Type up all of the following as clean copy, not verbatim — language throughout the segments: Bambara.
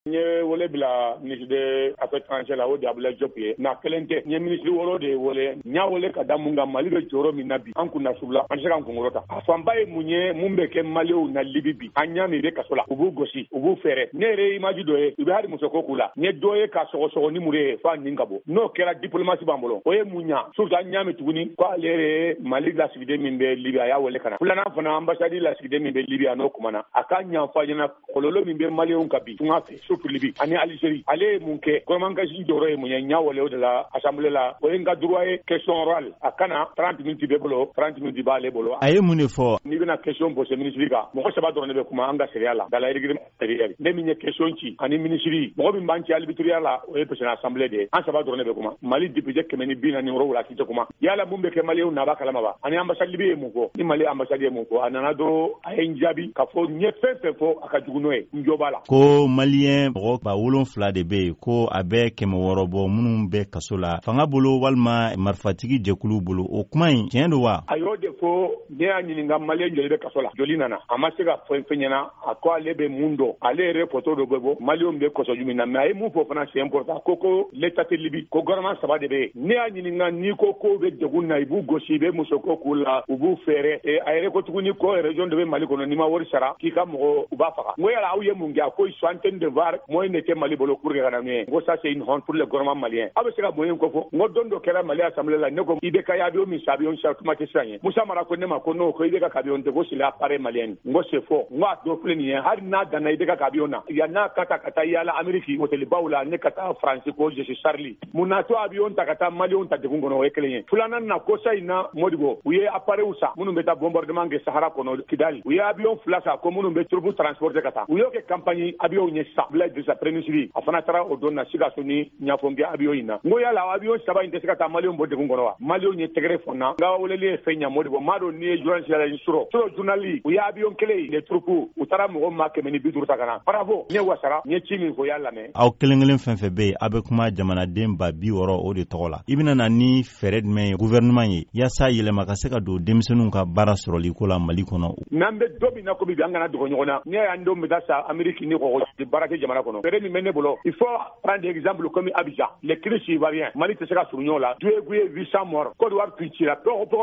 Nye wole bila ministre de affaires étrangères la o de Abdoulaye Diop ye na kelente nye ministre wolo de wole nya wole kada munga Mali be joro min nabi an kunna subla an seka ngorota afamba e munye mumbe ke Mali o na Libibi anya mi be kasola ubu gosi ubu fere nere imagi doye ibe hari musoko kula nye doye ka sogo ni mure fa ningabo no kera diplomatie bambolo o e munya surtout anya mi tuguni ko lere Mali la sivide min be Libya ya wole kana fulana fana ambassade la sivide min be Libya no kumana akanya fa jina kololo min be Mali on kabi tunga surtout Libye ani Algérie ale munke comment ka joro e munya nyawole de la assemblée la o nga droit question orale akana 30 minutes be bolo 30 minutes ba le bolo aye mune fo ni bina question bo se ministre ga mo ko saba dorone be kuma anga seriala dala irigrim seriali ne minye question ci ani ministre mo bi banki albitriala o e pese assemblée de an saba dorone be kuma Mali député kemeni bina ni wala ki kuma yala bumbe ke Mali na ba kalama ba ani ambassade Libye mu ko ni Mali ambassade mu ko anana do ay njabi ka fo nyefe fo akajuguno e njobala ko malien ba wolonfila de be ko a bɛ 100 bɔ minnu bɛ kaso la fanga bolo walima marifatigi jɛkulu bolo o kuma in tiɲɛ don wa? A y'o de fɔ ne y'a ɲininka malien joli bɛ kaso la joli nana a ma se ka fɛn fɛn ɲɛna a ko ale bɛ mun dɔn ale yɛrɛ photo dɔ bɛ bɔ malien bɛ kɔsɔ jumɛn na mais a ye mun fɔ fana c'est important ko l'état tɛ Libi ko gouvernement saba de bɛ ne y'a ɲininka ni ko bɛ degun na i b'u gosi i bɛ muso ko k'u la u b'u fɛɛrɛ a yɛrɛ ko tuguni ko région dɔ bɛ Mali kɔnɔ n'i ma wari sara k'i ka mɔgɔ u b'a faga n ko yala aw ye mun kɛ a ko ils sont en train de voir moyen n'était Mali bolo pour que kana ne ngo ça c'est une honte pour le gouvernement malien abe se ka moyen ko fo ngo dondo kera Mali assemblée la ne ko ibe ka yabio mi sabion sa kuma ke sanye Musa Mara ko ne ma ko no ko ibe ka kabion de go sila appareil malien ngo c'est faux ngo do pleni har na dana ibe ka kabion na ya na kata yala Ameriki hotel bawla ne kata France ko je suis Charlie munato abion ta kata Malion ta de ngono e kelen fulana na ko sai na modibo uye appareil usa munu beta bombardement ge Sahara kono Kidali uye abion flasa ko munu be turbu transporter kata uyo ke campagne abion nyesa blade de sa premier afana tara o donna siga soni nyafonge abiyo ina ngo yala abiyo saba inte sika ta Malion bode ngoro wa Malion nye tegre fonna nga wolele fenya modibo mado ni journaliste la insuro journali u ya abiyo kele les troupes u tara mo ma kemeni bidur takana bravo nye wasara nye chimi fo yalla me aw kelengelen fenfe be abe kuma jamana demba bi woro o de togola ibina na ni fered me gouvernement ye yasa yele makase ka do demisenu ka bara soroli ko la Mali kono nambe dobi na ko bi ngana dogo nyona nye ando medasa Amerique ni ko barake jamana kono fered mi menne bolo il faut prendre exemple comme Abidjan les crises ivoiriens Mali te sera surunion là doué 800 morts Côte d'Ivoire pitira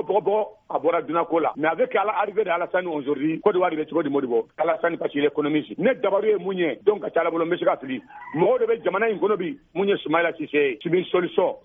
abora duna kola mais avec l'arrivée de Alassane aujourd'hui Côte d'Ivoire est de modibo Alassane parce qu'il est économiste ne dabaru e munye donc à la bolo mesika fili mo de be jamana in kono bi munye Soumaïla Cissé c'est une solution